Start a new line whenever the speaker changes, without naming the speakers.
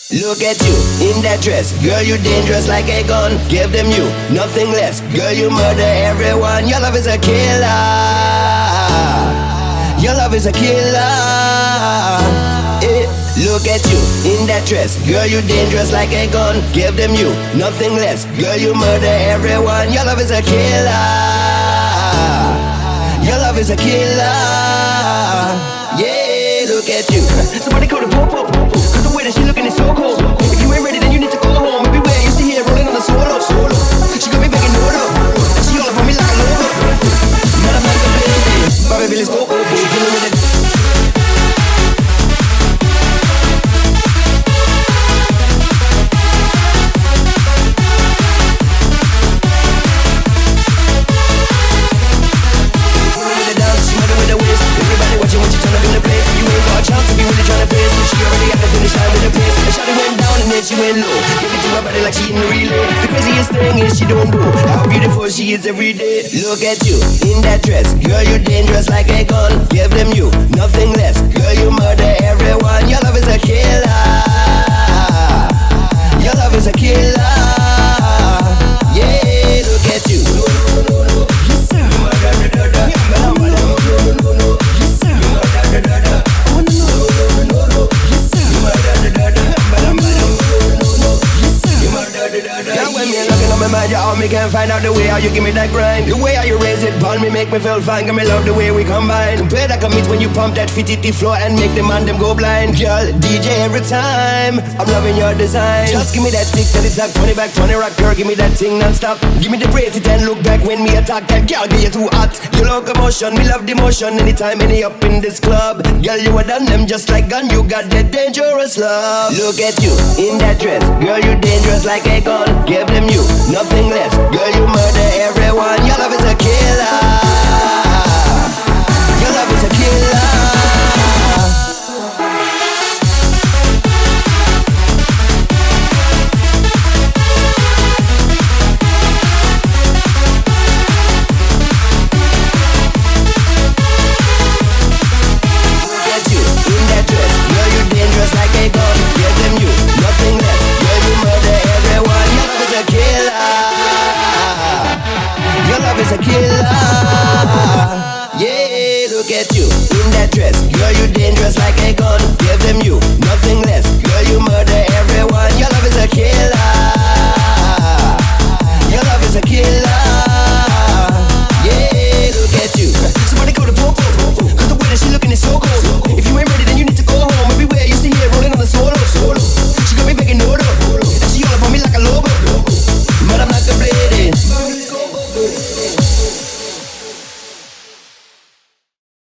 Look at you in that dress, girl, you dangerous like a gun. Give them you nothing less, girl, you murder everyone. Your love is a killer. Your love is a killer. Look at you in that dress, girl, you dangerous like a gun. Give them you nothing less, girl, you murder everyone. Your love is a killer. Your love is a killer. Yeah, look at you. Somebody call the popo, cause the way that she looking is so cold. If you ain't ready, then you need to go home. Everywhere you see her rolling on the solo. She got me begging no love. She all up on me like a lover. Motherfucker, baby, Bobby Billy's go. She killing with it. She went low, give it to her body like she in the relay. The craziest thing is she don't know how beautiful she is every day. Look at you in that dress, girl, you dangerous like a gun. Give them you nothing less, girl, you murder everyone. Your love is a killer. Your love is a killer. Yeah, look at you. Yes sir. You murder the dada. Yes sir. You murder the dada. Yes sir. You murder the dada. Yeah, when me looking on my mind, you all me can't find out the way how you give me that grind. The way how you raise it, burn me, make me feel fine. Girl, me love the way we combine. Compare that commit when you pump that fitty floor and make the man them go blind. Girl, DJ every time, I'm loving your design. Just give me that tick to the top, 20 back, 20 rock, girl, give me that thing non-stop. Give me the brace it and look back when me attack that. Girl, get you too hot. You locomotion, me love the motion. Anytime, any up in this club. Girl, you are done them just like gun. You got that dangerous love. Look at you in that dress, girl, you dangerous like a gun. Give them you nothing less, girl, you murder everyone. Your love is a killer.